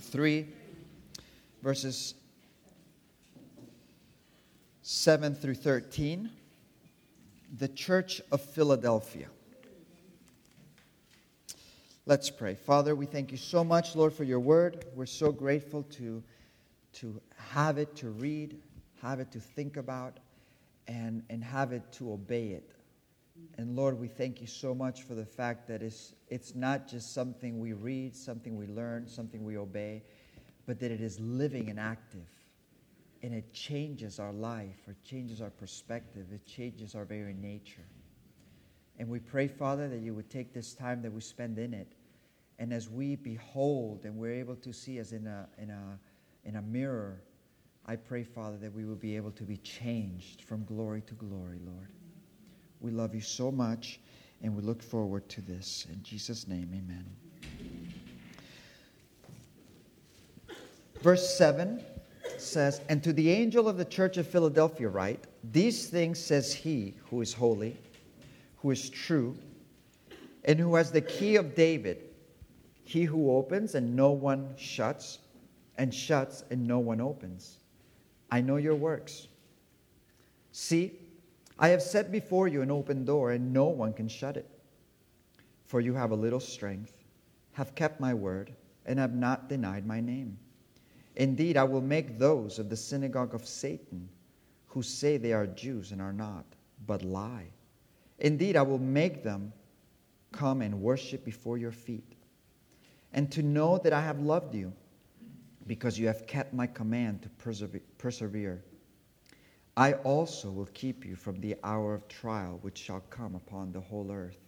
3, verses 7 through 13. The Church of Philadelphia. Let's pray. Father, we thank you so much, Lord, for your word. We're so grateful to have it to read, have it to think about, and have it to obey it. And Lord, we thank you so much for the fact that it's not just something we read, something we learn, something we obey, but that it is living and active. And it changes our life, it changes our perspective, it changes our very nature. And we pray, Father, that you would take this time that we spend in it, and as we behold and we're able to see as in a mirror, I pray, Father, that we will be able to be changed from glory to glory, Lord. We love you so much, and we look forward to this. In Jesus' name, amen. Verse 7 says, "And to the angel of the church of Philadelphia write, these things says he who is holy, who is true, and who has the key of David, he who opens and no one shuts, and shuts and no one opens. I know your works. See, I have set before you an open door, and no one can shut it. For you have a little strength, have kept my word, and have not denied my name. Indeed, I will make those of the synagogue of Satan, who say they are Jews and are not, but lie. Indeed, I will make them come and worship before your feet. And to know that I have loved you, because you have kept my command to persevere. I also will keep you from the hour of trial which shall come upon the whole earth,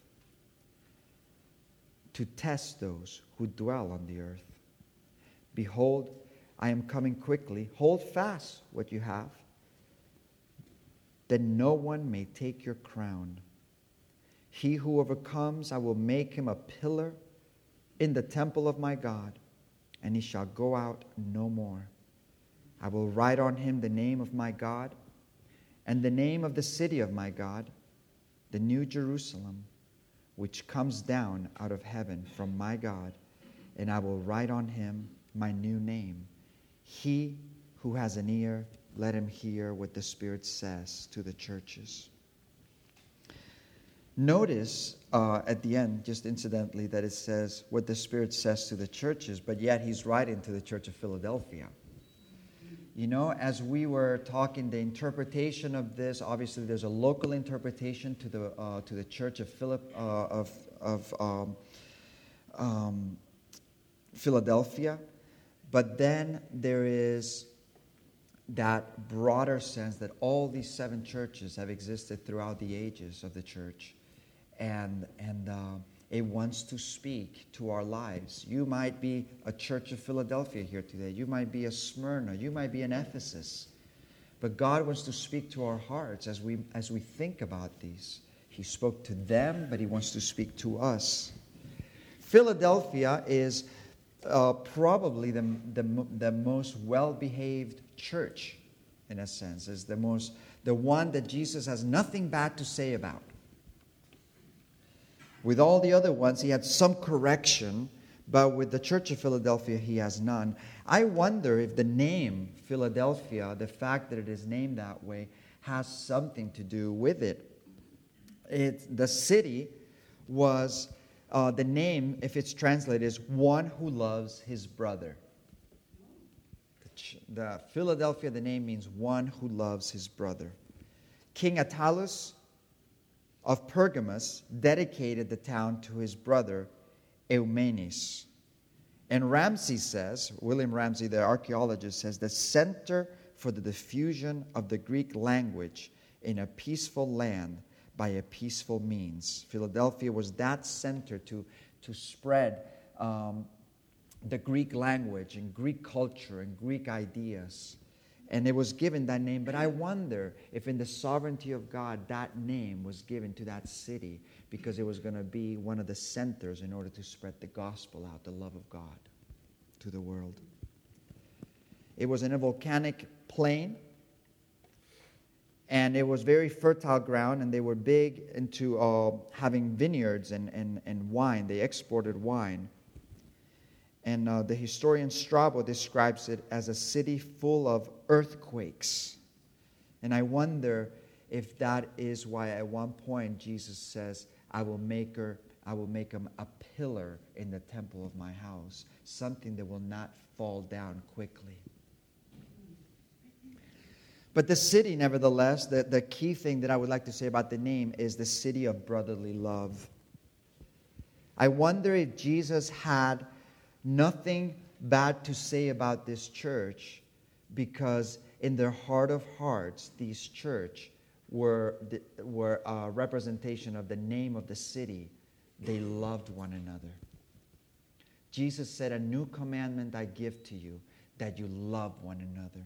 to test those who dwell on the earth. Behold, I am coming quickly. Hold fast what you have, that no one may take your crown. He who overcomes, I will make him a pillar in the temple of my God, and he shall go out no more. I will write on him the name of my God, and the name of the city of my God, the new Jerusalem, which comes down out of heaven from my God, and I will write on him my new name. He who has an ear, let him hear what the Spirit says to the churches." Notice at the end, just incidentally, that it says what the Spirit says to the churches, but yet he's writing to the church of Philadelphia. You know, as we were talking, the interpretation of this, obviously there's a local interpretation to the church of Philadelphia, but then there is that broader sense that all these 7 churches have existed throughout the ages of the church, and it wants to speak to our lives. You might be a church of Philadelphia here today. You might be a Smyrna. You might be an Ephesus. But God wants to speak to our hearts as we think about these. He spoke to them, but he wants to speak to us. Philadelphia is probably the most well-behaved church, in a sense. Is the one that Jesus has nothing bad to say about. With all the other ones, he had some correction, but with the Church of Philadelphia, he has none. I wonder if the name Philadelphia, the fact that it is named that way, has something to do with it. The city was, the name, if it's translated, is one who loves his brother. The Philadelphia, the name means one who loves his brother. King Attalus of Pergamus dedicated the town to his brother Eumenes. And Ramsey says, William Ramsey, the archaeologist, says, the center for the diffusion of the Greek language in a peaceful land by a peaceful means. Philadelphia was that center to spread the Greek language and Greek culture and Greek ideas. And it was given that name. But I wonder if in the sovereignty of God, that name was given to that city because it was going to be one of the centers in order to spread the gospel out, the love of God, to the world. It was in a volcanic plain, and it was very fertile ground, and they were big into having vineyards and wine. They exported wine. And the historian Strabo describes it as a city full of earthquakes. And I wonder if that is why at one point Jesus says, I will make him a pillar in the temple of my house, something that will not fall down quickly. But the city, nevertheless, the key thing that I would like to say about the name is the city of brotherly love. I wonder if Jesus had nothing bad to say about this church because in their heart of hearts, these church were a representation of the name of the city. They loved one another. Jesus said, a new commandment I give to you, that you love one another.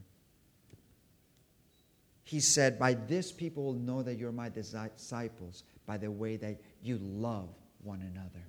He said, by this people will know that you're my disciples, by the way that you love one another.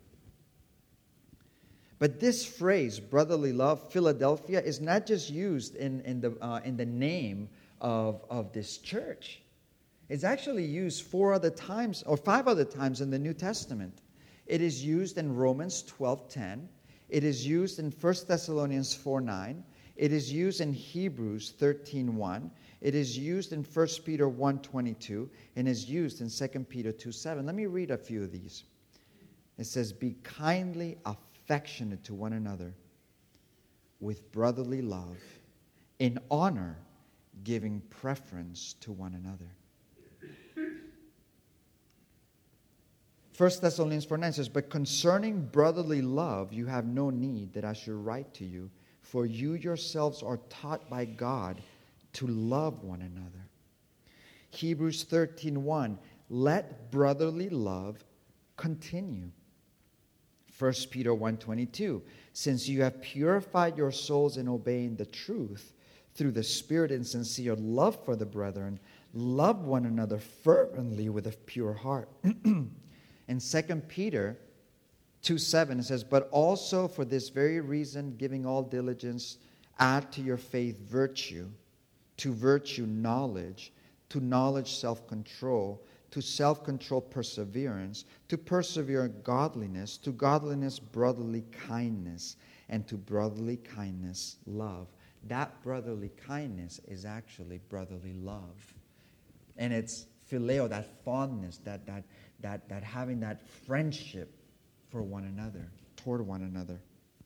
But this phrase, brotherly love, Philadelphia, is not just used in the name of this church. It's actually used 5 other times in the New Testament. It is used in Romans 12:10. It is used in 1 Thessalonians 4:9. It is used in Hebrews 13:1. It is used in 1 Peter 1:22. And is used in 2 Peter 2:7. Let me read a few of these. It says, be kindly affectionate to one another with brotherly love, in honor, giving preference to one another. 1 Thessalonians 4:9 says, but concerning brotherly love, you have no need that I should write to you, for you yourselves are taught by God to love one another. Hebrews 13:1, let brotherly love continue. 1 Peter 1:22, since you have purified your souls in obeying the truth through the Spirit and sincere love for the brethren, love one another fervently with a pure heart. In 2 Peter 2:7, it says, but also for this very reason, giving all diligence, add to your faith virtue, to virtue knowledge, to knowledge self-control, to self-control perseverance, to persevere godliness, to godliness brotherly kindness, and to brotherly kindness love. That brotherly kindness is actually brotherly love. And it's phileo, that fondness, that having that friendship for one another, toward one another.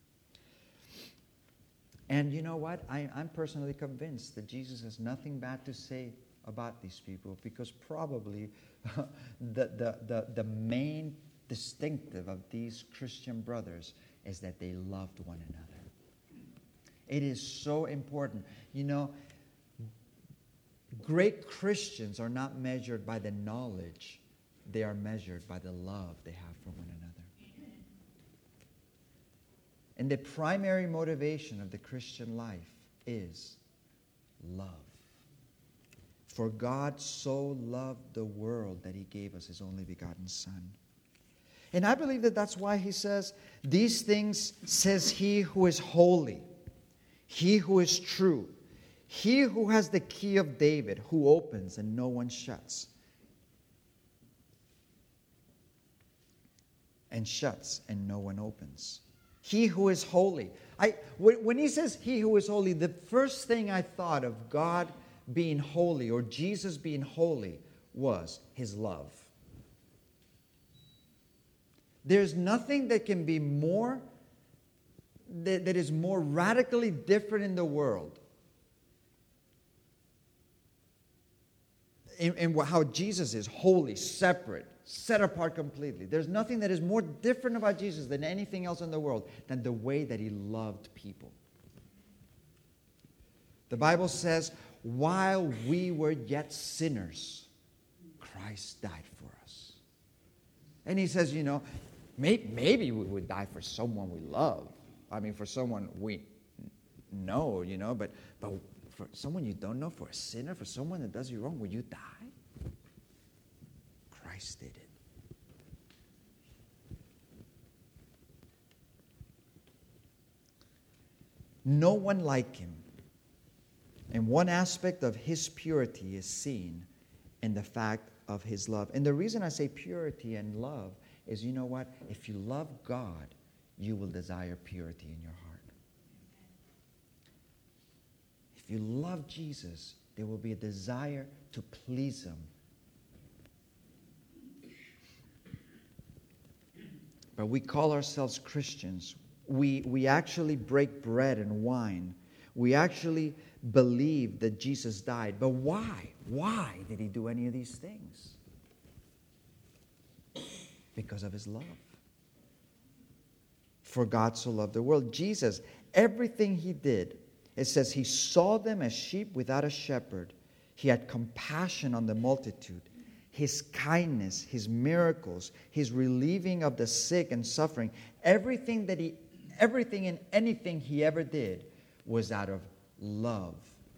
And you know what? I'm personally convinced that Jesus has nothing bad to say about these people, because probably the main distinctive of these Christian brothers is that they loved one another. It is so important. You know, great Christians are not measured by the knowledge. They are measured by the love they have for one another. And the primary motivation of the Christian life is love. For God so loved the world that He gave us His only begotten Son. And I believe that that's why He says, these things says He who is holy, He who is true, He who has the key of David, who opens and no one shuts, and shuts and no one opens. He who is holy. When He says He who is holy, the first thing I thought of God being holy or Jesus being holy was His love. There's nothing that can be more, that is more radically different in the world in how Jesus is holy, separate, set apart completely. There's nothing that is more different about Jesus than anything else in the world than the way that He loved people. The Bible says, while we were yet sinners, Christ died for us. And He says, you know, maybe we would die for someone we love. I mean, for someone we know, you know, but for someone you don't know, for a sinner, for someone that does you wrong, will you die? Christ did it. No one like Him. And one aspect of His purity is seen in the fact of His love. And the reason I say purity and love is, you know what? If you love God, you will desire purity in your heart. If you love Jesus, there will be a desire to please Him. But we call ourselves Christians. We actually break bread and wine. We actually believe that Jesus died. But why? Why did He do any of these things? Because of His love. For God so loved the world. Jesus, everything He did, it says He saw them as sheep without a shepherd. He had compassion on the multitude. His kindness, His miracles, His relieving of the sick and suffering, everything and anything He ever did was out of love.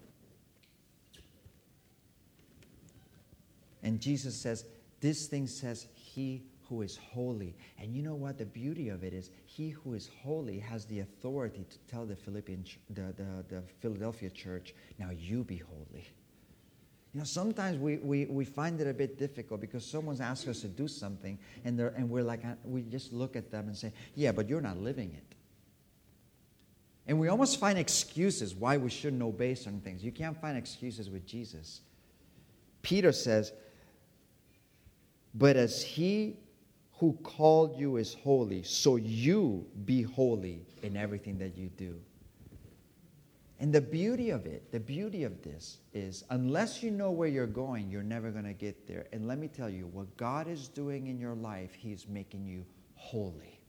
And Jesus says, this thing says He who is holy. And you know what? The beauty of it is, He who is holy has the authority to tell the Philadelphia church, now you be holy. You know, sometimes we find it a bit difficult because someone's asked us to do something and we're like, we just look at them and say, yeah, but you're not living it. And we almost find excuses why we shouldn't obey certain things. You can't find excuses with Jesus. Peter says, but as He who called you is holy, so you be holy in everything that you do. And the beauty of it, the beauty of this is, unless you know where you're going, you're never going to get there. And let me tell you, what God is doing in your life, He's making you holy.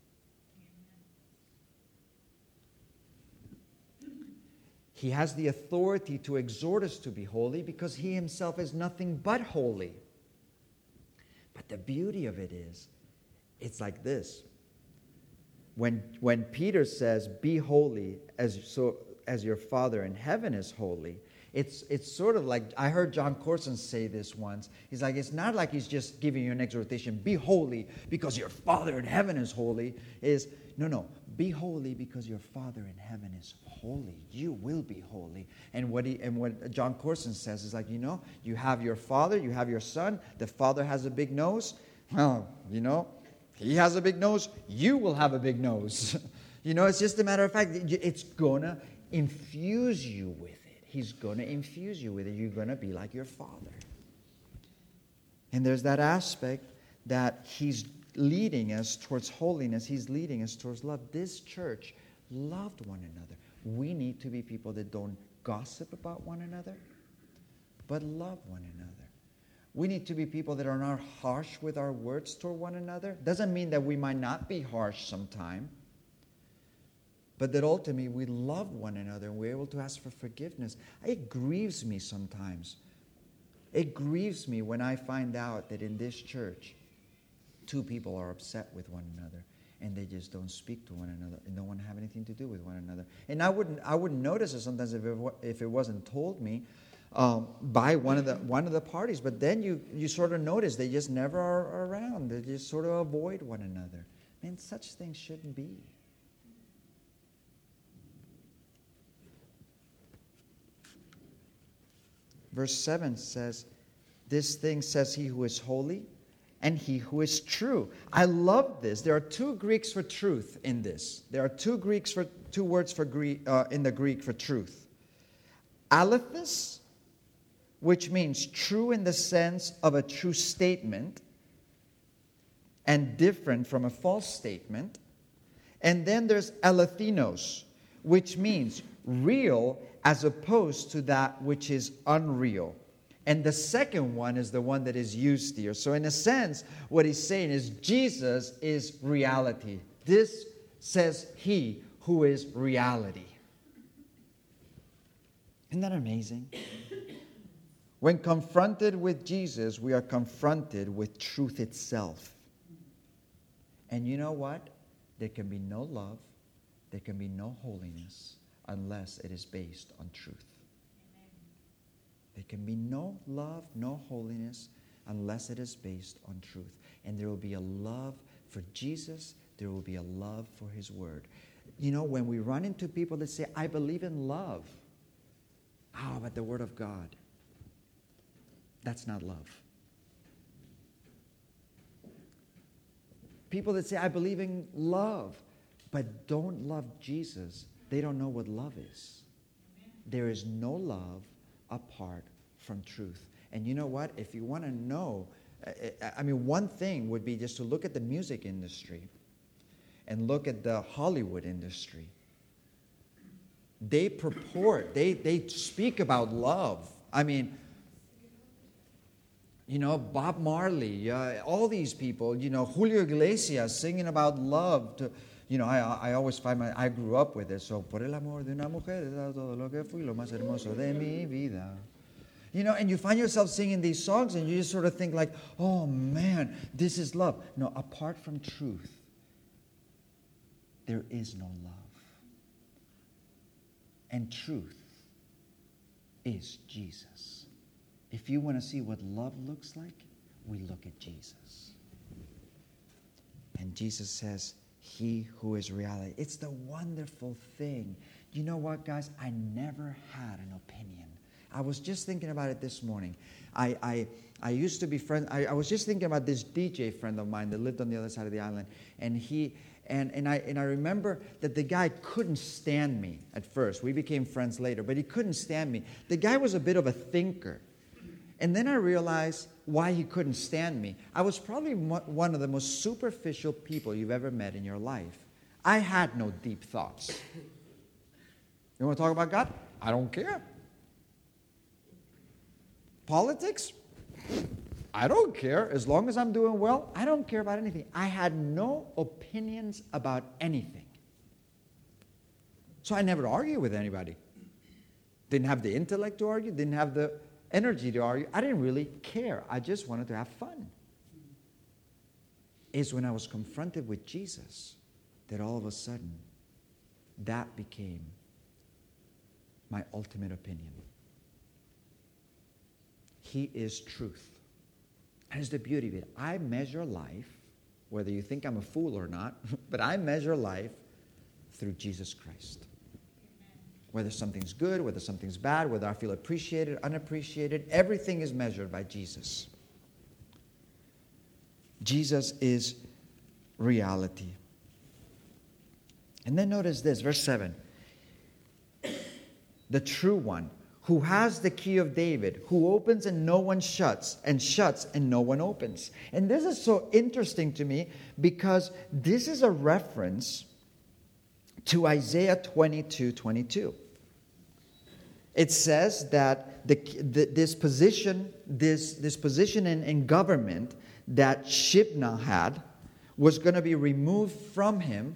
He has the authority to exhort us to be holy because He Himself is nothing but holy. But the beauty of it is, it's like this. When Peter says, be holy as your Father in heaven is holy, it's sort of like, I heard John Corson say this once. He's like, it's not like He's just giving you an exhortation, be holy because your Father in heaven is holy. No, be holy because your Father in heaven is holy. You will be holy. And what John Corson says is like, you have your Father, you have your Son. The Father has a big nose. Well, He has a big nose. You will have a big nose. It's just a matter of fact. It's going to infuse you with it. He's going to infuse you with it. You're going to be like your Father. And there's that aspect that He's leading us towards holiness. He's leading us towards love. This church loved one another. We need to be people that don't gossip about one another, but love one another. We need to be people that are not harsh with our words toward one another. Doesn't mean that we might not be harsh sometime, but that ultimately we love one another and we're able to ask for forgiveness. It grieves me sometimes. It grieves me when I find out that in this church, two people are upset with one another and they just don't speak to one another and don't want to have anything to do with one another. And I wouldn't notice it sometimes if it wasn't told me by one of the parties. But then you sort of notice they just never are around. They just sort of avoid one another. Man, such things shouldn't be. Verse 7 says, this thing says He who is holy and He who is true. I love this. There are two Greeks for truth in this. There are two words in the Greek for truth. Alethys, which means true in the sense of a true statement and different from a false statement. And then there's alethinos, which means real as opposed to that which is unreal. And the second one is the one that is used here. So in a sense, what he's saying is Jesus is reality. This says He who is reality. Isn't that amazing? When confronted with Jesus, we are confronted with truth itself. And you know what? There can be no love, there can be no holiness unless it is based on truth. There can be no love, no holiness unless it is based on truth. And there will be a love for Jesus, there will be a love for His Word. When we run into people that say, I believe in love, but the Word of God, that's not love. People that say, I believe in love, but don't love Jesus, they don't know what love is. There is no love apart from truth. And you know what? If you want to know, one thing would be just to look at the music industry and look at the Hollywood industry. They they speak about love. Bob Marley, all these people, Julio Iglesias singing about love. I always find I grew up with it. So, por el amor de una mujer, he dado todo lo que fui, lo más hermoso de mi vida. And you find yourself singing these songs and you just sort of think like, oh man, this is love. No, apart from truth, there is no love. And truth is Jesus. If you want to see what love looks like, we look at Jesus. And Jesus says, he who is reality. It's the wonderful thing. You know what, guys? I never had an opinion. I was just thinking about it this morning. I used to be friends. I was just thinking about this DJ friend of mine that lived on the other side of the island. And I remember that the guy couldn't stand me at first. We became friends later, but he couldn't stand me. The guy was a bit of a thinker. And then I realized why he couldn't stand me. I was probably one of the most superficial people you've ever met in your life. I had no deep thoughts. You want to talk about God? I don't care. Politics? I don't care. As long as I'm doing well, I don't care about anything. I had no opinions about anything. So I never argued with anybody. Didn't have the intellect to argue, didn't have the energy to argue. I didn't really care. I just wanted to have fun. It's when I was confronted with Jesus that all of a sudden that became my ultimate opinion. He is truth. And it's the beauty of it. I measure life, whether you think I'm a fool or not, but I measure life through Jesus Christ. Whether something's good, whether something's bad, whether I feel appreciated, unappreciated, everything is measured by Jesus. Jesus is reality. And then notice this, verse 7. The true one, who has the key of David, who opens and no one shuts, and shuts and no one opens. And this is so interesting to me because this is a reference to Isaiah 22:22. It says that this position in government that Shebna had was going to be removed from him.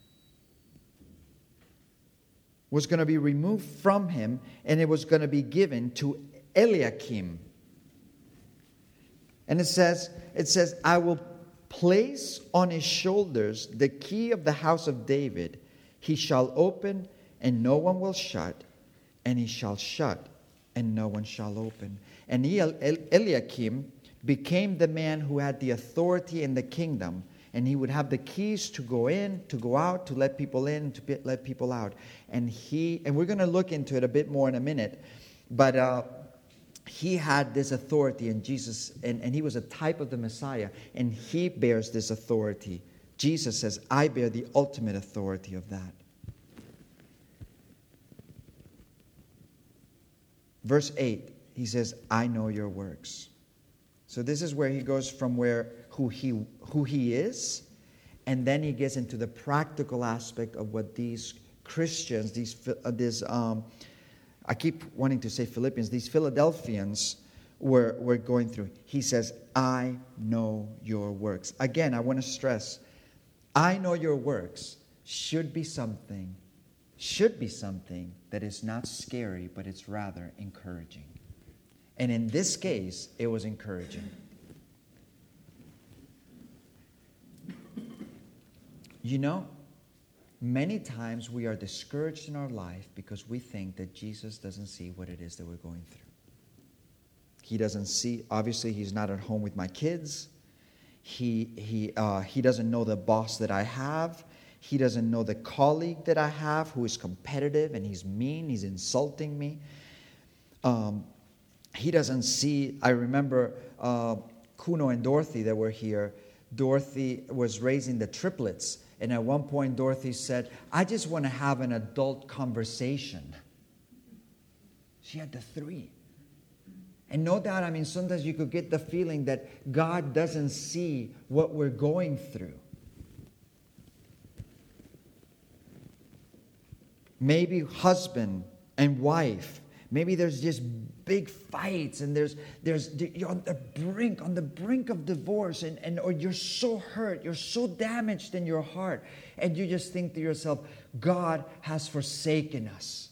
And it was going to be given to Eliakim. And it says, I will place on his shoulders the key of the house of David. He shall open, and no one will shut, and he shall shut, and no one shall open. And Eliakim became the man who had the authority in the kingdom, and he would have the keys to go in, to go out, to let people in, to let people out. And we're going to look into it a bit more in a minute, but he had this authority in Jesus, and he was a type of the Messiah, and he bears this authority. Jesus says, I bear the ultimate authority of that. Verse 8, he says, I know your works. So this is where he goes from who he is, and then he gets into the practical aspect of what these Christians, I keep wanting to say Philippians, these Philadelphians were going through. He says, I know your works. Again, I want to stress, I know your works should be something that is not scary, but it's rather encouraging. And in this case, it was encouraging. You know, many times we are discouraged in our life because we think that Jesus doesn't see what it is that we're going through. He doesn't see, obviously he's not at home with my kids. He doesn't know the boss that I have. He doesn't know the colleague that I have who is competitive and he's mean, he's insulting me. He doesn't see, I remember Kuno and Dorothy that were here. Dorothy was raising the triplets. And at one point, Dorothy said, I just want to have an adult conversation. She had the 3. And no doubt, I mean, sometimes you could get the feeling that God doesn't see what we're going through. Maybe husband and wife. Maybe there's just big fights and you're on the brink of divorce or you're so hurt, you're so damaged in your heart, and you just think to yourself, God has forsaken us.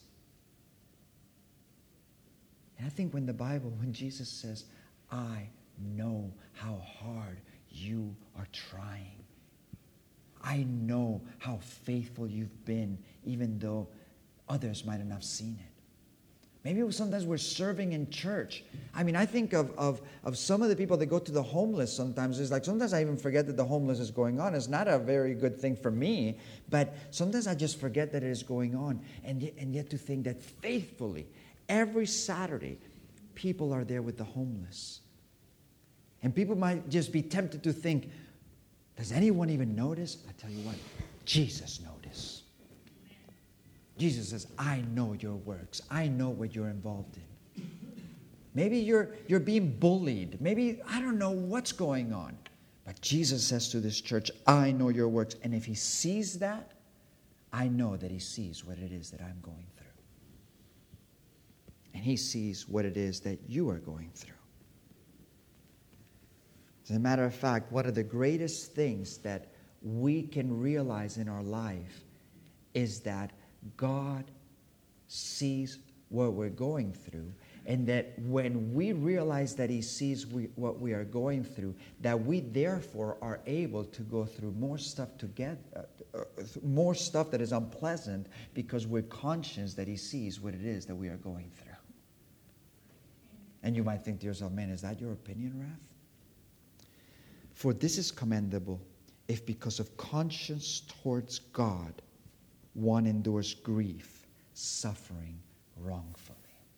And I think when Jesus says, I know how hard you are trying. I know how faithful you've been, even though others might not have seen it. Maybe sometimes we're serving in church. I mean, I think of some of the people that go to the homeless sometimes. It's like sometimes I even forget that the homeless is going on. It's not a very good thing for me, but sometimes I just forget that it is going on. And yet to think that faithfully, every Saturday, people are there with the homeless. And people might just be tempted to think, does anyone even notice? I tell you what, Jesus noticed. Jesus says, I know your works. I know what you're involved in. Maybe you're being bullied. Maybe, I don't know what's going on. But Jesus says to this church, I know your works. And if he sees that, I know that he sees what it is that I'm going through. And he sees what it is that you are going through. As a matter of fact, one of the greatest things that we can realize in our life is that God sees what we're going through, and that when we realize that he sees what we are going through, that we therefore are able to go through more stuff together, more stuff that is unpleasant, because we're conscious that he sees what it is that we are going through. And you might think to yourself, man, is that your opinion, Raph? For this is commendable if because of conscience towards God one endures grief, suffering wrongfully.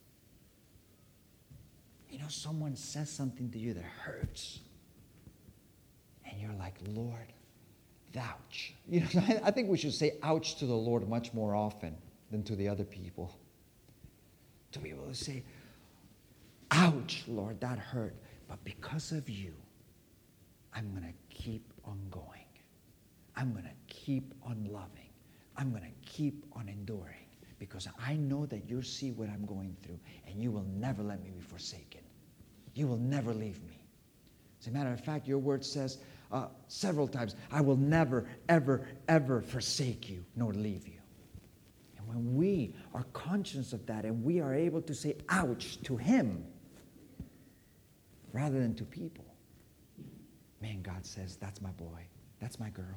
You know, someone says something to you that hurts, and you're like, Lord, ouch. You know, I think we should say ouch to the Lord much more often than to the other people. To be able to say, ouch, Lord, that hurt. But because of you, I'm going to keep on going. I'm going to keep on loving. I'm going to keep on enduring, because I know that you see what I'm going through, and you will never let me be forsaken. You will never leave me. As a matter of fact, your word says several times, I will never, ever, ever forsake you nor leave you. And when we are conscious of that and we are able to say ouch to him rather than to people, man, God says, that's my boy, that's my girl.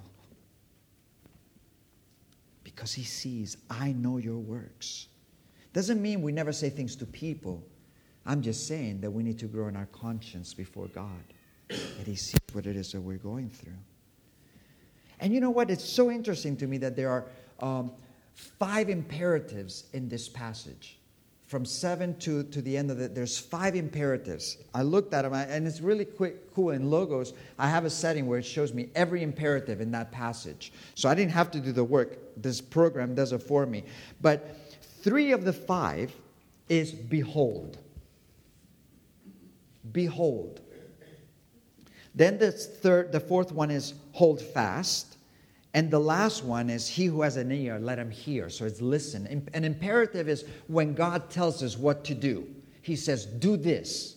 Because he sees, I know your works. Doesn't mean we never say things to people. I'm just saying that we need to grow in our conscience before God, that he sees what it is that we're going through. And you know what? It's so interesting to me that there are 5 imperatives in this passage. From 7 to the end of it, there's 5 imperatives. I looked at them, and it's really cool. In Logos, I have a setting where it shows me every imperative in that passage. So I didn't have to do the work. This program does it for me. But 3 of the 5 is behold. Behold. Then the fourth one is hold fast. And the last one is, he who has an ear, let him hear. So it's listen. An imperative is when God tells us what to do. He says, do this.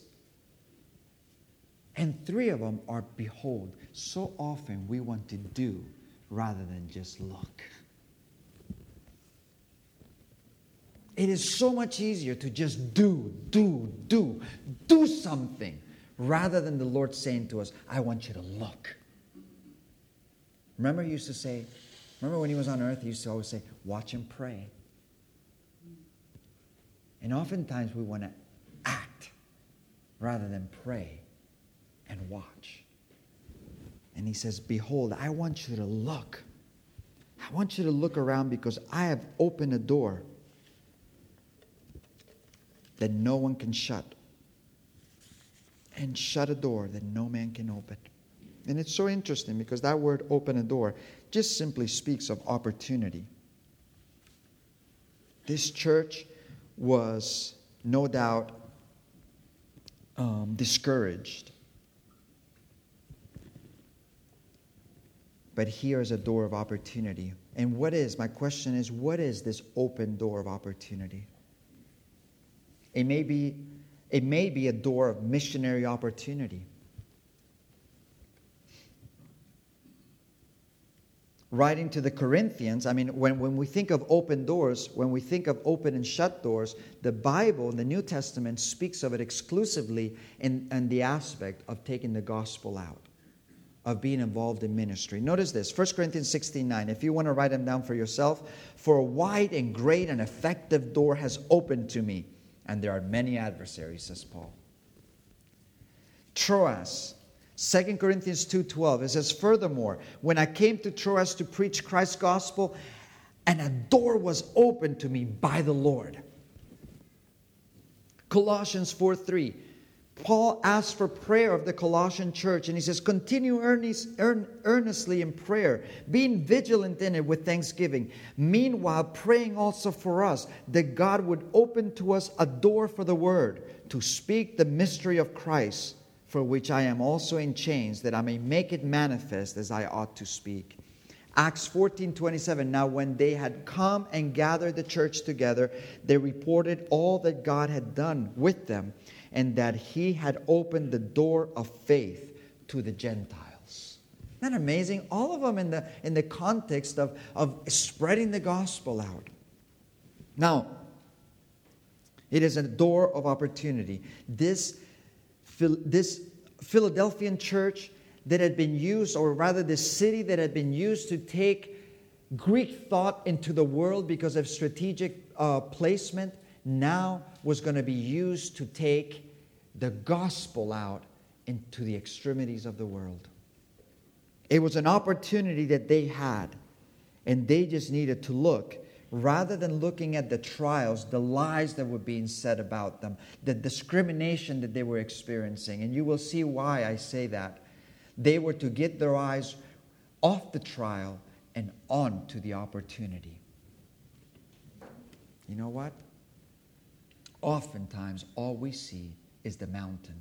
And 3 of them are behold. So often we want to do rather than just look. It is so much easier to just do something, rather than the Lord saying to us, I want you to look. Remember when he was on earth, he used to always say, watch and pray. And oftentimes we want to act rather than pray and watch. And he says, behold, I want you to look. I want you to look around, because I have opened a door that no one can shut, and shut a door that no man can open. And it's so interesting, because that word open a door just simply speaks of opportunity. This church was no doubt, discouraged. But here is a door of opportunity. And my question is, what is this open door of opportunity? It may be a door of missionary opportunity. Writing to the Corinthians, when we think of open doors, when we think of open and shut doors, the Bible, the New Testament, speaks of it exclusively in the aspect of taking the gospel out, of being involved in ministry. Notice this, 1 Corinthians 16:9. If you want to write them down for yourself. For a wide and great and effective door has opened to me, and there are many adversaries, says Paul. Troas, 2 Corinthians 2:12. It says, furthermore, when I came to Troas to preach Christ's gospel, and a door was opened to me by the Lord. Colossians 4:3. Paul asked for prayer of the Colossian church, and he says, continue earnestly in prayer, being vigilant in it with thanksgiving. Meanwhile, praying also for us, that God would open to us a door for the word, to speak the mystery of Christ, for which I am also in chains, that I may make it manifest as I ought to speak. Acts 14:27. Now when they had come and gathered the church together, they reported all that God had done with them, and that He had opened the door of faith to the Gentiles. Isn't that amazing? All of them in the context of spreading the gospel out. Now, it is a door of opportunity. This Philadelphian church that had been used, or rather this city that had been used to take Greek thought into the world because of strategic placement, now was going to be used to take the gospel out into the extremities of the world. It was an opportunity that they had, and they just needed to look. Rather than looking at the trials, the lies that were being said about them, the discrimination that they were experiencing, and you will see why I say that. They were to get their eyes off the trial and on to the opportunity. You know what? Oftentimes, all we see is the mountain.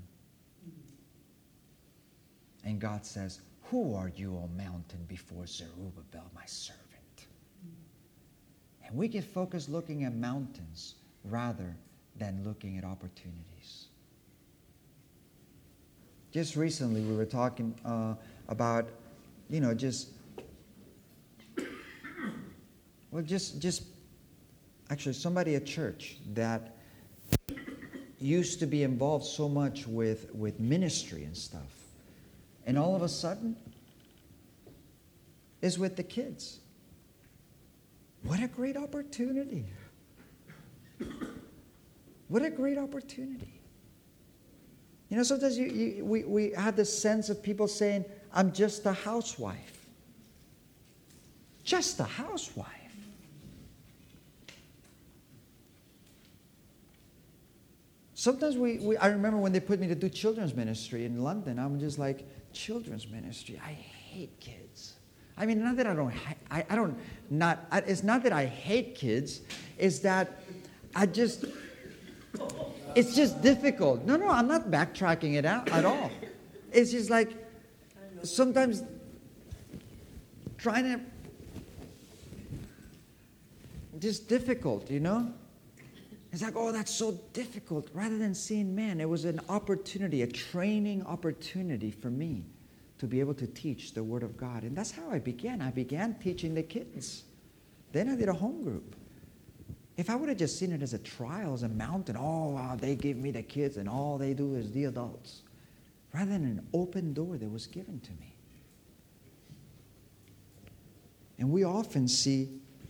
And God says, who are you, O mountain, before Zerubbabel, my servant? And we get focused looking at mountains rather than looking at opportunities. Just recently, we were talking about, actually somebody at church that used to be involved so much with ministry and stuff. And all of a sudden, is with the kids. What a great opportunity. What a great opportunity. You know, sometimes we have this sense of people saying, I'm just a housewife. Just a housewife. Sometimes I remember when they put me to do children's ministry in London, I'm just like, children's ministry, I hate kids. I mean, not that it's not that I hate kids, it's that it's just difficult. No, I'm not backtracking it out at all. It's just like, sometimes trying to, just difficult, you know? It's like, oh, that's so difficult. Rather than seeing, man, it was an opportunity, a training opportunity for me to be able to teach the Word of God. And that's how I began. I began teaching the kids. Then I did a home group. If I would have just seen it as a trial, as a mountain, they give me the kids and all they do is the adults. Rather than an open door that was given to me. And we often see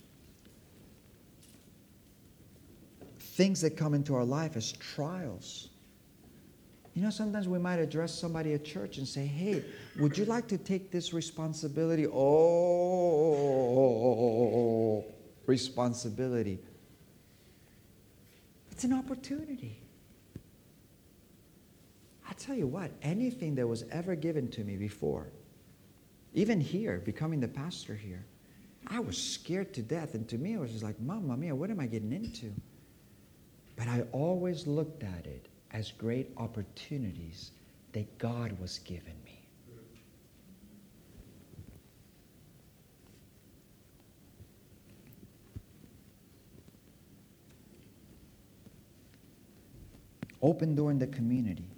things that come into our life as trials. You know, sometimes we might address somebody at church and say, hey, would you like to take this responsibility? Oh, responsibility. It's an opportunity. I tell you what, anything that was ever given to me before, even here, becoming the pastor here, I was scared to death. And to me, it was just like, Mamma mia, what am I getting into? But I always looked at it as great opportunities that God was giving me. Open door in the community.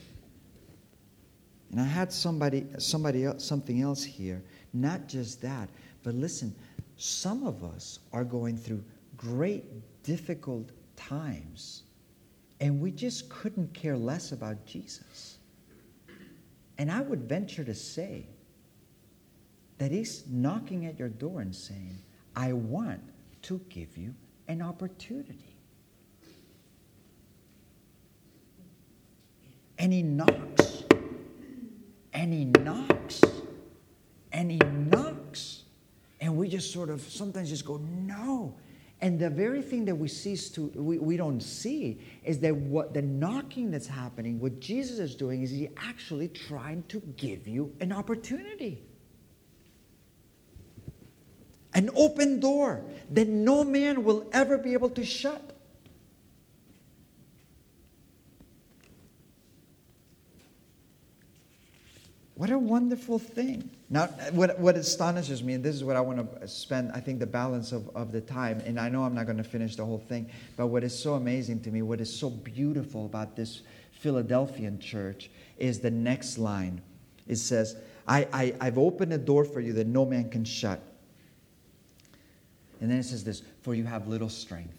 And I had somebody else, something else here. Not just that, but listen, some of us are going through great difficult times, and we just couldn't care less about Jesus. And I would venture to say that He's knocking at your door and saying, I want to give you an opportunity. And He knocks, and He knocks, and He knocks. And we just sort of sometimes just go, no. And the very thing that we don't see is that what the knocking that's happening, what Jesus is doing is He's actually trying to give you an opportunity. An open door that no man will ever be able to shut. What a wonderful thing. Now, what astonishes me, and this is what I want to spend, I think, the balance of the time, and I know I'm not going to finish the whole thing, but what is so amazing to me, what is so beautiful about this Philadelphian church is the next line. It says, I've opened a door for you that no man can shut. And then it says this, for you have little strength.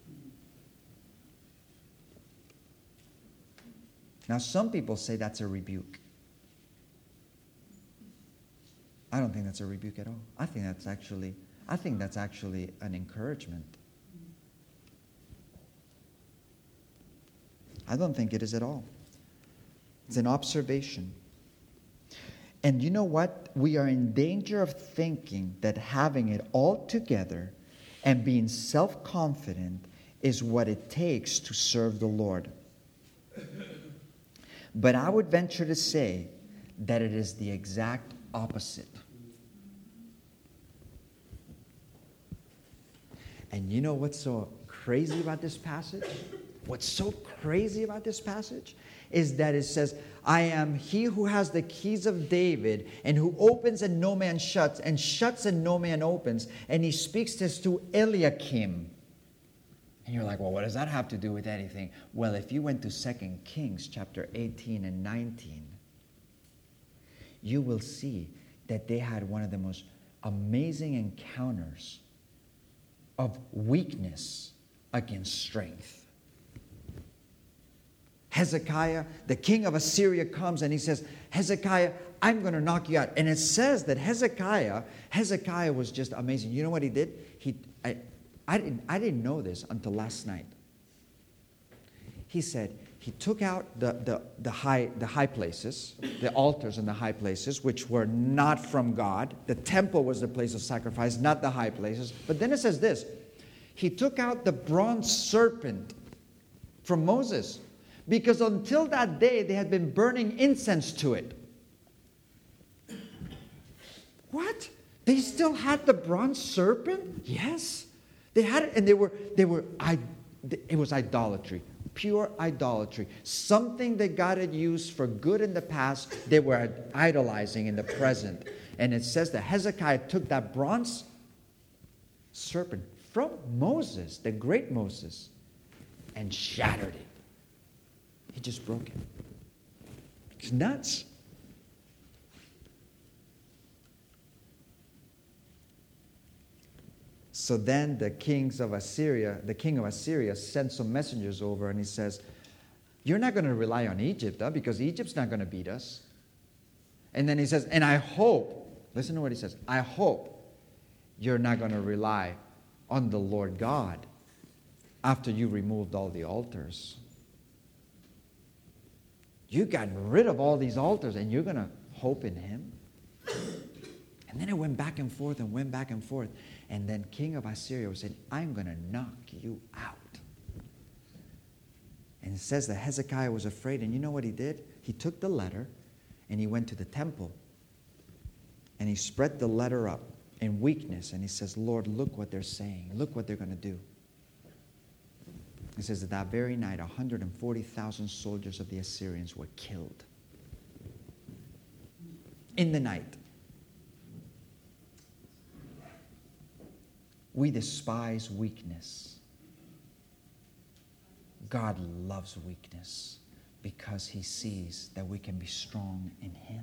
Now, some people say that's a rebuke. I don't think that's a rebuke at all. I think that's actually an encouragement. I don't think it is at all. It's an observation. And you know what? We are in danger of thinking that having it all together and being self-confident is what it takes to serve the Lord. But I would venture to say that it is the exact opposite. And you know what's so crazy about this passage? What's so crazy about this passage is that it says, I am He who has the keys of David, and who opens and no man shuts, and shuts and no man opens. And He speaks this to Eliakim. And you're like, well, what does that have to do with anything? Well, if you went to 2 Kings chapter 18 and 19, you will see that they had one of the most amazing encounters of weakness against strength. Hezekiah, the king of Assyria, comes and he says, Hezekiah, I'm going to knock you out. And it says that Hezekiah was just amazing. You know what he did? I didn't know this until last night. He said, he took out the high places, the altars and the high places, which were not from God. The temple was the place of sacrifice, not the high places. But then it says this, he took out the bronze serpent from Moses, because until that day they had been burning incense to it. What? They still had the bronze serpent? Yes. They had it, and it was idolatry. Pure idolatry. Something that God had used for good in the past, they were idolizing in the present. And it says that Hezekiah took that bronze serpent from Moses, the great Moses, and shattered it. He just broke it. It's nuts. So then the king of Assyria sent some messengers over, and he says, you're not going to rely on Egypt, because Egypt's not going to beat us. And then he says, and I hope, listen to what he says, I hope you're not going to rely on the Lord God after you removed all the altars. You got rid of all these altars, and you're going to hope in Him? And then it went back and forth and went back and forth. And then king of Assyria was saying, I'm going to knock you out. And it says that Hezekiah was afraid. And you know what he did? He took the letter and he went to the temple. And he spread the letter up in weakness. And he says, Lord, look what they're saying. Look what they're going to do. It says that very night, 140,000 soldiers of the Assyrians were killed. In the night. We despise weakness. God loves weakness because He sees that we can be strong in Him.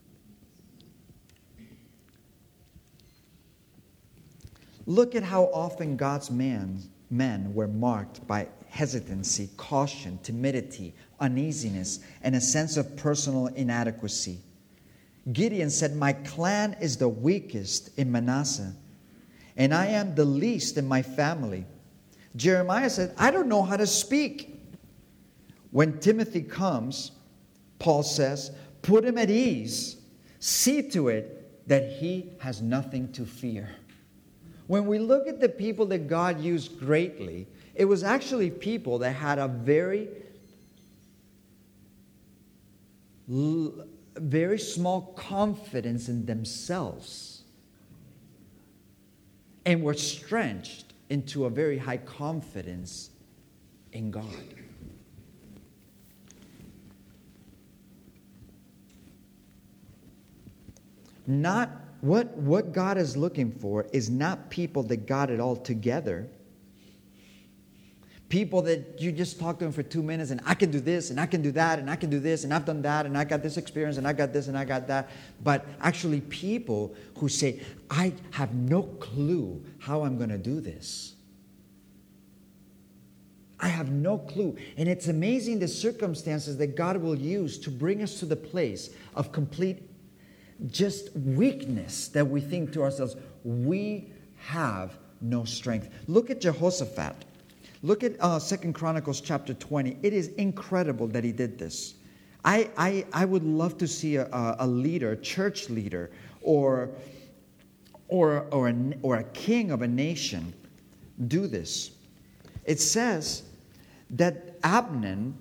Look at how often God's men were marked by hesitancy, caution, timidity, uneasiness, and a sense of personal inadequacy. Gideon said, "My clan is the weakest in Manasseh, and I am the least in my family." Jeremiah said, "I don't know how to speak." When Timothy comes, Paul says, "Put him at ease. See to it that he has nothing to fear." When we look at the people that God used greatly, it was actually people that had a very small confidence in themselves and were stretched into a very high confidence in God. Not what God is looking for is not people that got it all together. People that you just talk to them for 2 minutes and I can do this and I can do that and I can do this and I've done that and I got this experience and I got this and I got that. But actually people who say, "I have no clue how I'm going to do this. I have no clue." And it's amazing the circumstances that God will use to bring us to the place of complete just weakness that we think to ourselves, we have no strength. Look at Jehoshaphat. Look at 2 Chronicles chapter 20. It is incredible that he did this. I would love to see a leader, a church leader, or a king of a nation do this. It says that Amnon,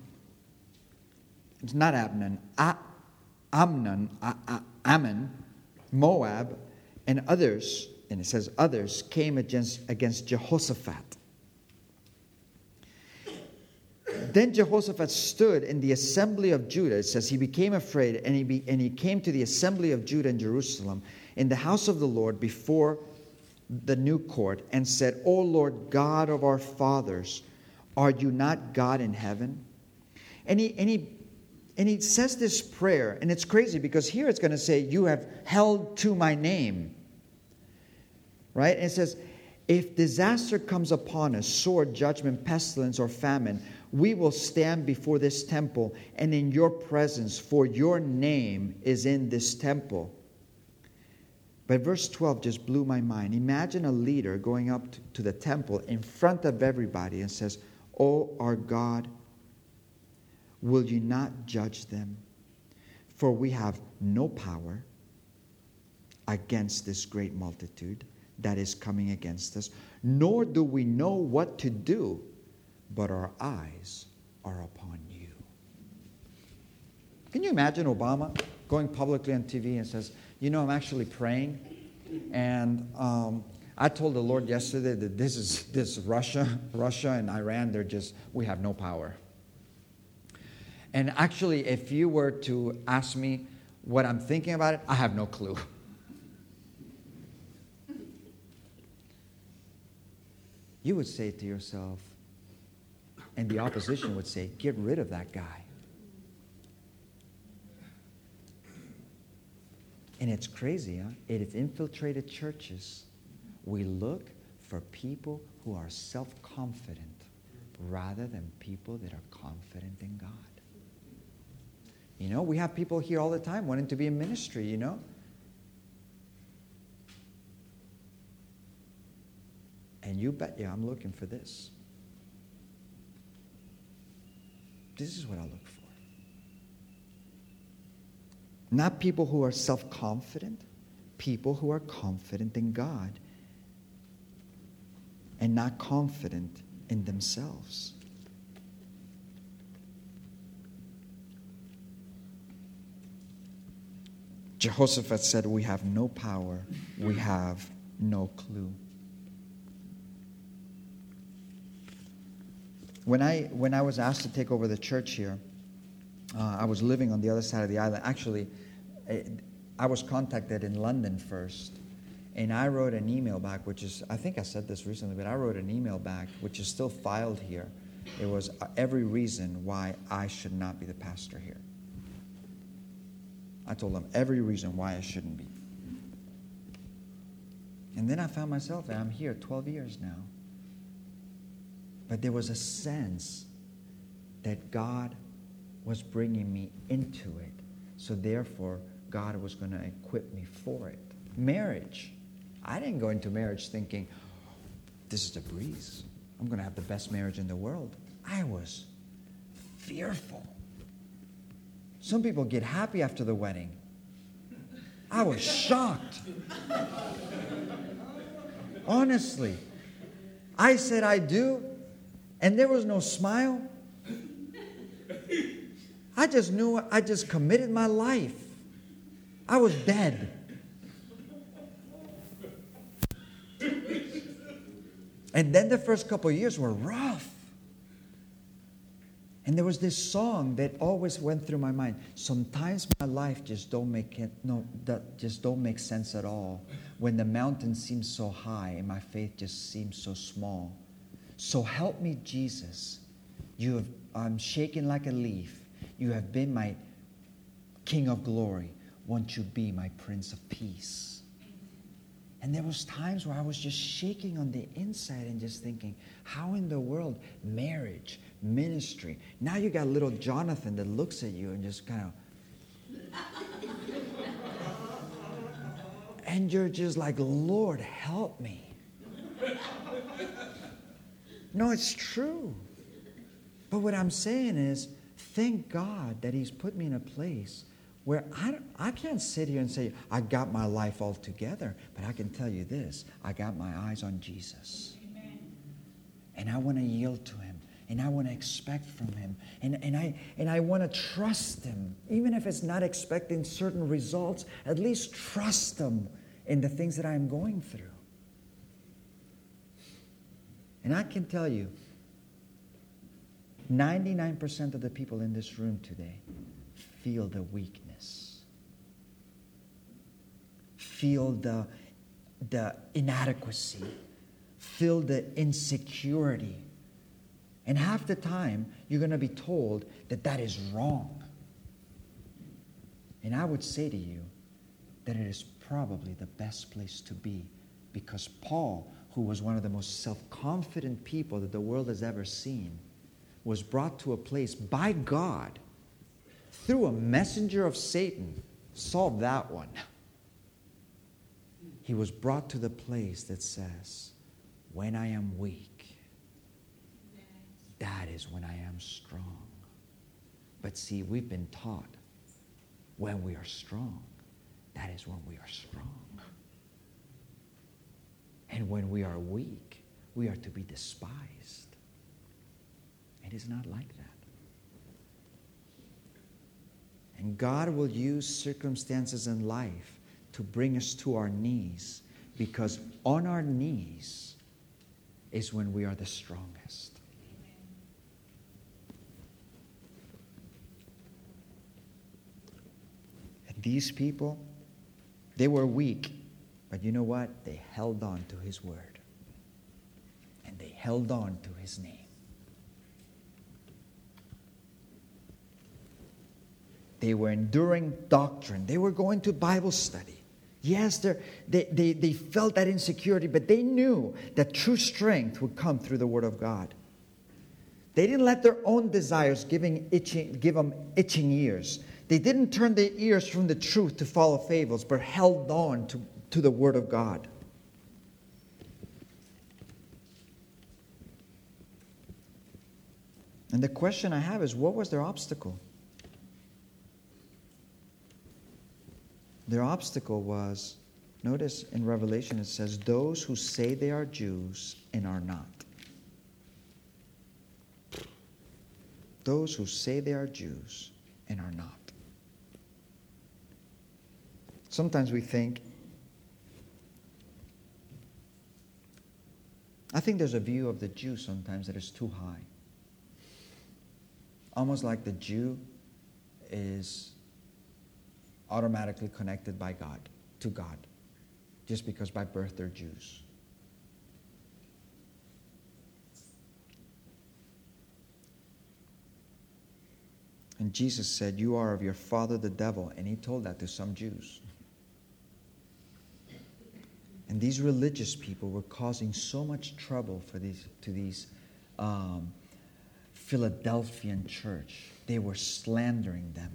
Moab, and others, and it says others, came against Jehoshaphat. Then Jehoshaphat stood in the assembly of Judah. It says he became afraid, and he came to the assembly of Judah in Jerusalem, in the house of the Lord, before the new court, and said, "O Lord God of our fathers, are you not God in heaven?" And he says this prayer, and it's crazy because here it's going to say, "You have held to my name." Right? And it says, "If disaster comes upon us, sword, judgment, pestilence, or famine, we will stand before this temple and in your presence, for your name is in this temple." But verse 12 just blew my mind. Imagine a leader going up to the temple in front of everybody and says, "O our God, will you not judge them? For we have no power against this great multitude that is coming against us, nor do we know what to do, but our eyes are upon you." Can you imagine Obama going publicly on TV and says, "I'm actually praying, and I told the Lord yesterday that this Russia and Iran, we have no power. And actually, if you were to ask me what I'm thinking about it, I have no clue." You would say to yourself, and the opposition would say, "Get rid of that guy." And it's crazy, huh? It has infiltrated churches. We look for people who are self-confident rather than people that are confident in God. We have people here all the time wanting to be in ministry, And you bet you I'm looking for this. This is what I look for. Not people who are self-confident, people who are confident in God and not confident in themselves. Jehoshaphat said, "We have no power, we have no clue." when I was asked to take over the church here, I was living on the other side of the island. Actually, I was contacted in London first, and I wrote an email back, which is, I think I said this recently, but I wrote an email back, which is still filed here. It was every reason why I should not be the pastor here. I told them every reason why I shouldn't be. And then I found myself, and I'm here 12 years now. But there was a sense that God was bringing me into it. So therefore, God was going to equip me for it. Marriage. I didn't go into marriage thinking, this is a breeze. I'm going to have the best marriage in the world. I was fearful. Some people get happy after the wedding. I was shocked. Honestly. I said I do, and there was no smile. I just knew I just committed my life. I was dead. And then the first couple of years were rough. And there was this song that always went through my mind. Sometimes my life just don't make sense at all. When the mountain seems so high and my faith just seems so small. So help me, Jesus. I'm shaking like a leaf. You have been my King of glory. Won't you be my Prince of Peace? And there was times where I was just shaking on the inside and just thinking, how in the world, marriage, ministry. Now you got little Jonathan that looks at you and just kind of, and you're just like, Lord, help me. No, it's true. But what I'm saying is, thank God that He's put me in a place where I can't sit here and say, I got my life all together. But I can tell you this, I got my eyes on Jesus. Amen. And I want to yield to Him. And I want to expect from Him. And I want to trust Him. Even if it's not expecting certain results, at least trust Him in the things that I'm going through. And I can tell you, 99% of the people in this room today feel the weakness, feel the inadequacy, feel the insecurity. And half the time, you're going to be told that that is wrong. And I would say to you that it is probably the best place to be, because Paul, who was one of the most self-confident people that the world has ever seen, was brought to a place by God through a messenger of Satan. Solve that one. He was brought to the place that says, when I am weak, that is when I am strong. But see, we've been taught when we are strong, that is when we are strong. And when we are weak, we are to be despised. It is not like that. And God will use circumstances in life to bring us to our knees, because on our knees is when we are the strongest. And these people, they were weak, but you know what? They held on to His word. And they held on to His name. They were enduring doctrine. They were going to Bible study. Yes, they felt that insecurity, but they knew that true strength would come through the Word of God. They didn't let their own desires give them itching ears. They didn't turn their ears from the truth to follow fables, but held on to the Word of God. And the question I have is, what was their obstacle? Their obstacle was, notice in Revelation it says, those who say they are Jews and are not. Those who say they are Jews and are not. Sometimes we think, I think there's a view of the Jew sometimes that is too high. almost like the Jew is automatically connected by God, to God, just because by birth they're Jews. And Jesus said, "You are of your father the devil." And he told that to some Jews. And these religious people were causing so much trouble to these Philadelphian church. They were slandering them,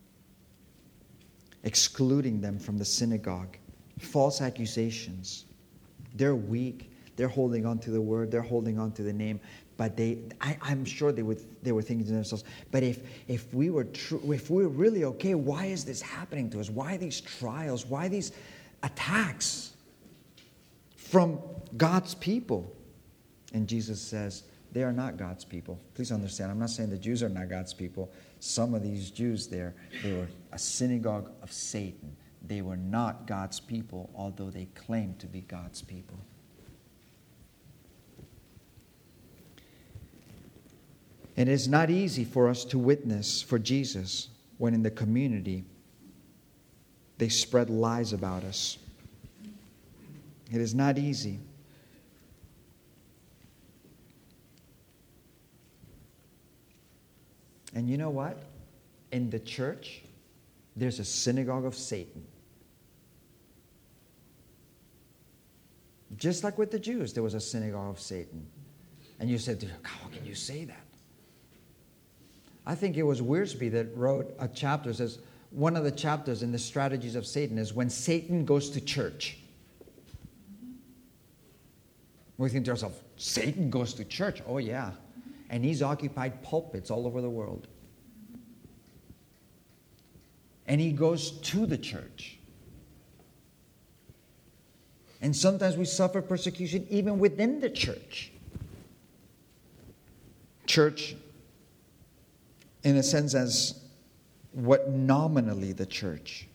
excluding them from the synagogue, false accusations. They're weak. They're holding on to the word. They're holding on to the name. But I'm sure they were thinking to themselves, but if we were really okay, why is this happening to us? Why these trials? Why these attacks from God's people? And Jesus says, they are not God's people. Please understand, I'm not saying the Jews are not God's people. Some of these Jews there, they were a synagogue of Satan. They were not God's people, although they claimed to be God's people. It is not easy for us to witness for Jesus when in the community they spread lies about us. It is not easy. And you know what? In the church, there's a synagogue of Satan. Just like with the Jews, there was a synagogue of Satan. And you said, how can you say that? I think it was Wiersbe that wrote a chapter that says, one of the chapters in the strategies of Satan is when Satan goes to church. We think to ourselves, Satan goes to church? Oh, yeah. And he's occupied pulpits all over the world. And he goes to the church. And sometimes we suffer persecution even within the church. Church, in a sense, as what nominally the church.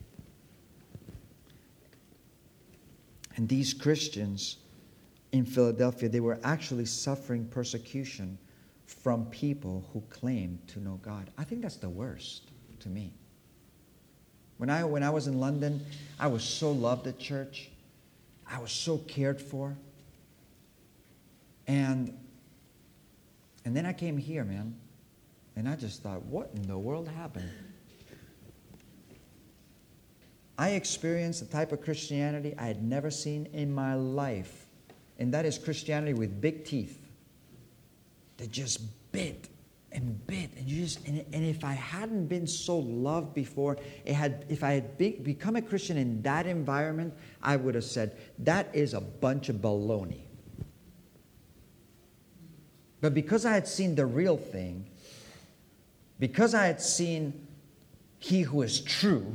And these Christians in Philadelphia, they were actually suffering persecution from people who claimed to know God. I think that's the worst to me. When I was in London, I was so loved at church. I was so cared for. And then I came here, man. And I just thought, what in the world happened? I experienced a type of Christianity I had never seen in my life. And that is Christianity with big teeth. That just bit and bit. And if I hadn't been so loved before, if I had become a Christian in that environment, I would have said, that is a bunch of baloney. But because I had seen the real thing, because I had seen He who is true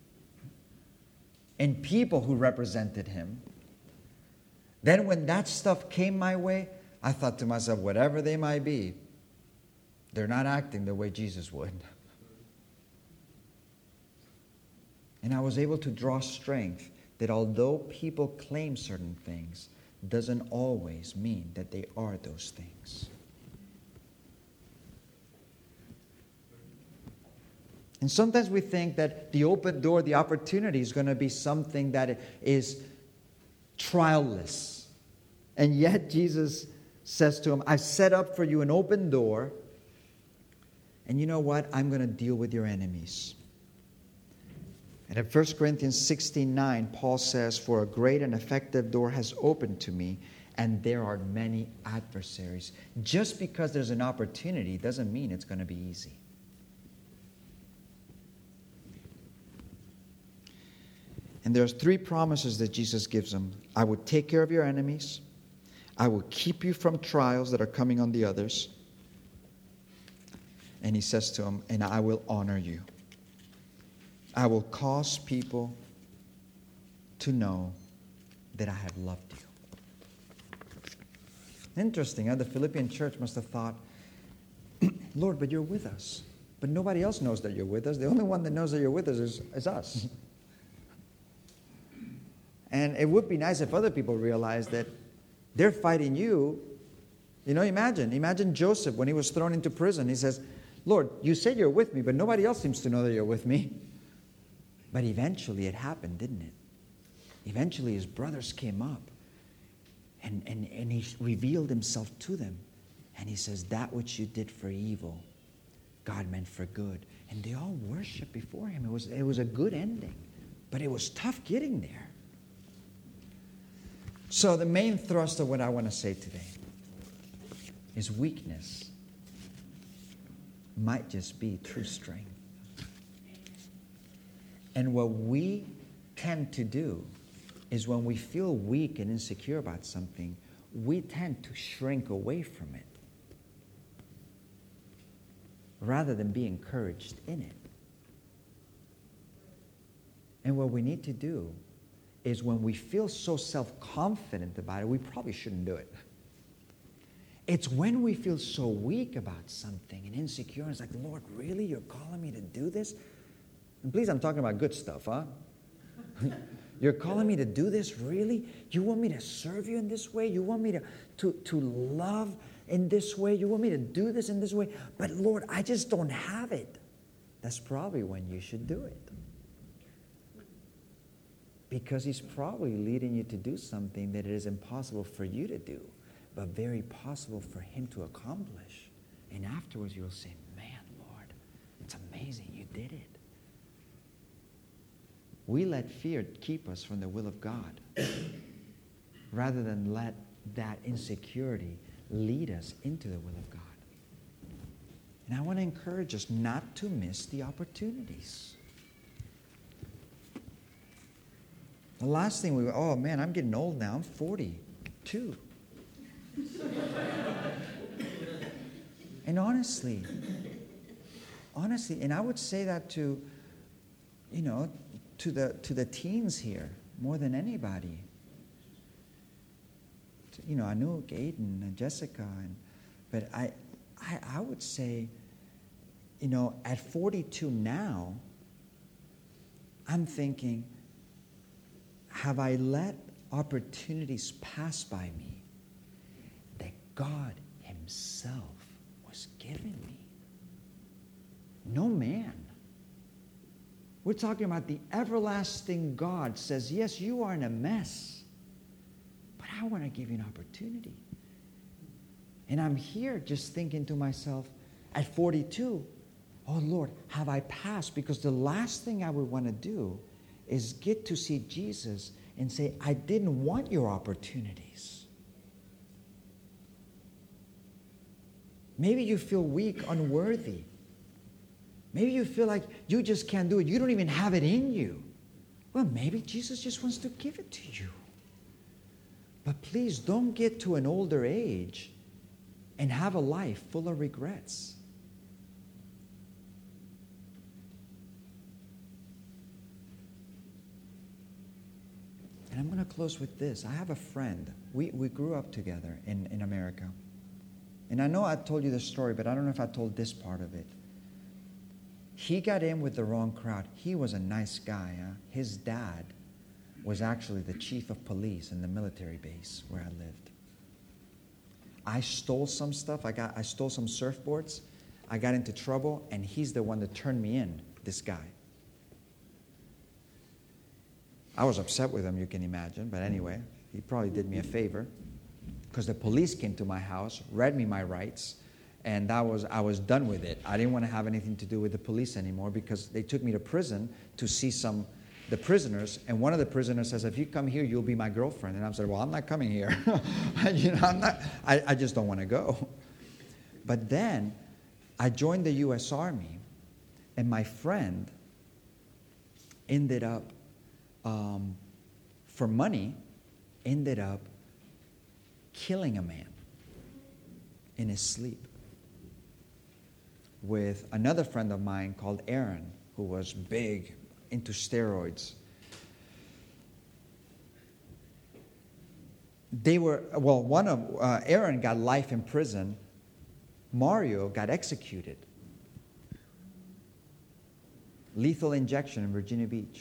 and people who represented Him, then when that stuff came my way, I thought to myself, whatever they might be, they're not acting the way Jesus would. And I was able to draw strength that although people claim certain things, doesn't always mean that they are those things. And sometimes we think that the open door, the opportunity is going to be something that is trialless. And yet Jesus says to him, I've set up for you an open door. And you know what? I'm going to deal with your enemies. And in 1 Corinthians 16:9, Paul says, for a great and effective door has opened to me, and there are many adversaries. Just because there's an opportunity doesn't mean it's going to be easy. And there's 3 promises that Jesus gives them. I will take care of your enemies. I will keep you from trials that are coming on the others. And he says to him, and I will honor you. I will cause people to know that I have loved you. Interesting, huh? The Philippian church must have thought, Lord, but you're with us. But nobody else knows that you're with us. The only one that knows that you're with us is us. And it would be nice if other people realized that they're fighting you. You know, imagine Joseph when he was thrown into prison. He says, Lord, you said you're with me, but nobody else seems to know that you're with me. But eventually it happened, didn't it? Eventually his brothers came up and he revealed himself to them. And he says, that which you did for evil, God meant for good. And they all worshiped before him. It was a good ending. But it was tough getting there. So the main thrust of what I want to say today is weakness might just be true strength. And what we tend to do is when we feel weak and insecure about something, we tend to shrink away from it rather than be encouraged in it. And what we need to do is when we feel so self-confident about it, we probably shouldn't do it. It's when we feel so weak about something and insecure, and it's like, Lord, really? You're calling me to do this? And please, I'm talking about good stuff, huh? You're calling me to do this, really? You want me to serve you in this way? You want me to love in this way? You want me to do this in this way? But Lord, I just don't have it. That's probably when you should do it. Because he's probably leading you to do something that it is impossible for you to do, but very possible for him to accomplish. And afterwards you'll say, man, Lord, it's amazing you did it. We let fear keep us from the will of God rather than let that insecurity lead us into the will of God. And I want to encourage us not to miss the opportunities. The last thing oh man, I'm getting old now. I'm 42. And honestly, and I would say that to the teens here more than anybody. Anouk, Aiden, and Jessica, but I would say, at 42 now, I'm thinking, have I let opportunities pass by me that God himself was giving me? No man. We're talking about the everlasting God says, yes, you are in a mess, but I want to give you an opportunity. And I'm here just thinking to myself, at 42, oh Lord, have I passed? Because the last thing I would want to do is get to see Jesus and say, I didn't want your opportunities. Maybe you feel weak, unworthy. Maybe you feel like you just can't do it. You don't even have it in you. Well, maybe Jesus just wants to give it to you. But please don't get to an older age and have a life full of regrets. And I'm going to close with this. I have a friend. We grew up together in America. And I know I told you this story, but I don't know if I told this part of it. He got in with the wrong crowd. He was a nice guy. Huh? His dad was actually the chief of police in the military base where I lived. I stole some stuff. I stole some surfboards. I got into trouble, and he's the one that turned me in, this guy. I was upset with him, you can imagine, but anyway, he probably did me a favor because the police came to my house, read me my rights, and I was done with it. I didn't want to have anything to do with the police anymore because they took me to prison to see the prisoners, and one of the prisoners says, if you come here, you'll be my girlfriend. And I said, well, I'm not coming here. I just don't want to go. But then I joined the U.S. Army, and my friend ended up, for money, ended up killing a man in his sleep with another friend of mine called Aaron, who was big into steroids. Aaron got life in prison. Mario got executed. Lethal injection in Virginia Beach.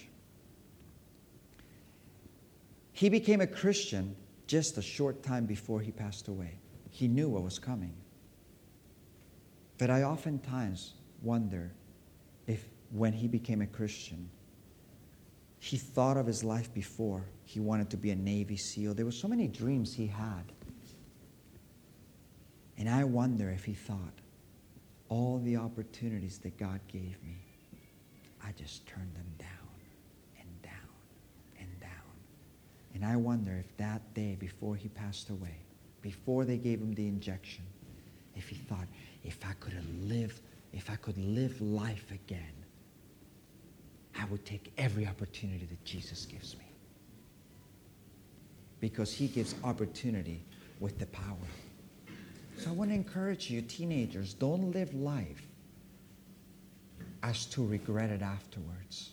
He became a Christian just a short time before he passed away. He knew what was coming. But I oftentimes wonder if when he became a Christian, he thought of his life before. He wanted to be a Navy SEAL. There were so many dreams he had. And I wonder if he thought, all the opportunities that God gave me, I just turned them down and down and down. And I wonder if that day before he passed away, before they gave him the injection, if he thought, if I could live life again, I would take every opportunity that Jesus gives me. Because he gives opportunity with the power. So I want to encourage you, teenagers, don't live life as to regret it afterwards.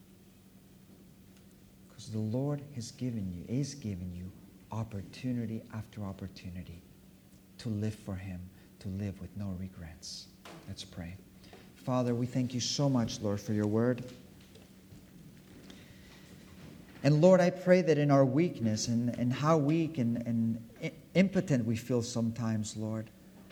Because the Lord is giving you opportunity after opportunity to live for him, to live with no regrets. Let's pray. Father, we thank you so much, Lord, for your word. And Lord, I pray that in our weakness and how weak and impotent we feel sometimes, Lord,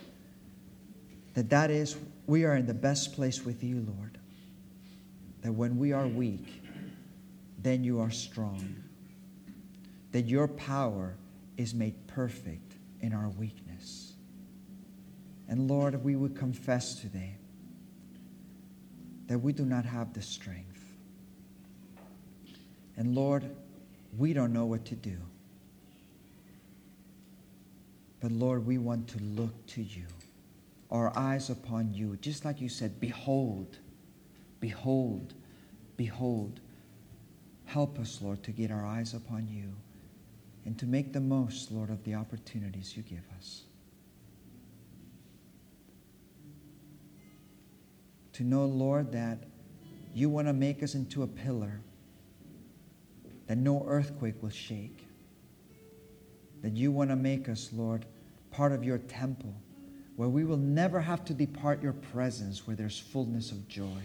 that is, we are in the best place with you, Lord. That when we are weak, then you are strong. That your power is made perfect in our weakness. And Lord, we would confess today that we do not have the strength. And Lord, we don't know what to do. But Lord, we want to look to you, our eyes upon you. Just like you said, behold, behold, behold. Help us, Lord, to get our eyes upon you and to make the most, Lord, of the opportunities you give us. To know, Lord, that you want to make us into a pillar that no earthquake will shake. That you want to make us, Lord, part of your temple, where we will never have to depart your presence, where there's fullness of joy.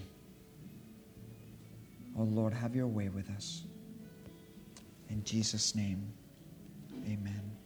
Oh, Lord, have your way with us. In Jesus' name, amen.